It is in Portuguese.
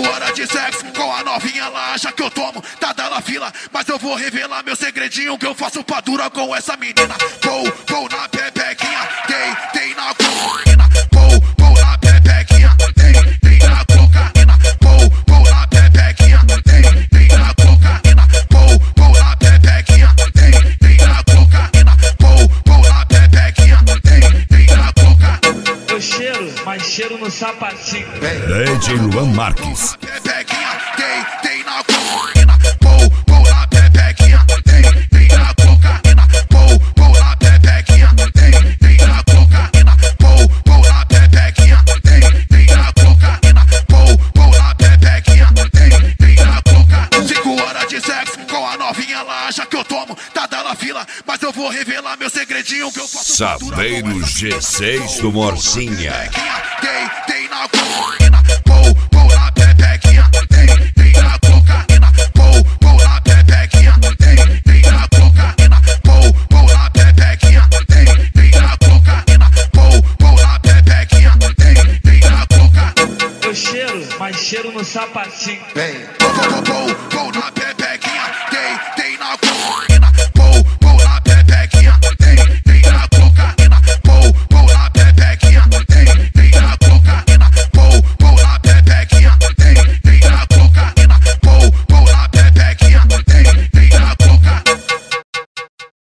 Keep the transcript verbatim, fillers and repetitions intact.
Cinco horas de sexo com a novinha lá, acha que eu tomo, tá dando fila. Mas eu vou revelar meu segredinho que eu faço pra dura com essa menina. Vou, vou na pepequinha, dei, dei na cocaína. Vou, vou na pepequinha, dei, dei na cocaína. Vou, vou na pepequinha, dei, dei na cocaína. Vou, vou na pepequinha, dei, dei na cocaína. Vou, vou na pepequinha, dei, dei na cocaína. Eu cheiro, mas cheiro no sapatinho. D J Luan Marques. Pepequinha, dei, dei na cocaína. Vou, vou na pepequinha, dei, dei na cocaína. Vou, vou na pepequinha, dei, dei na cocaína. Vou, vou na pepequinha, dei, dei na cocaína. Vou, vou na pepequinha, dei, dei na cocaína. Cinco horas de sexo com a novinha lá, acha que eu tomo, tá dando fila. Mas eu vou revelar meu segredinho que eu faço. Saveiro G seis do Morcinha. Dei, dei na cocaína. Vou, vou na pepequinha, dei, dei na cocaína. Vou, vou na pepequinha, dei, dei na cocaína. Vou, vou na pepequinha, dei, dei na cocaína. Vou, vou na pepequinha, dei, dei na cocaína. Eu cheiro, mas cheiro no sapatinho. Vem.